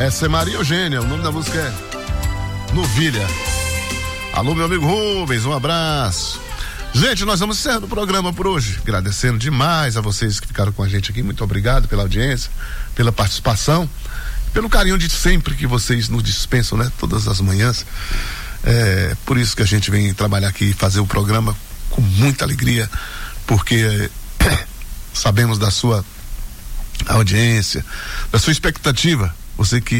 Essa é Maria Eugênia, o nome da música é Novilha. Alô, meu amigo Rubens, um abraço. Gente, nós vamos encerrando o programa por hoje, agradecendo demais a vocês que ficaram com a gente aqui, muito obrigado pela audiência, pela participação, pelo carinho de sempre que vocês nos dispensam, né, todas as manhãs. Por isso que a gente vem trabalhar aqui e fazer o programa com muita alegria, porque sabemos da sua audiência, da sua expectativa, você que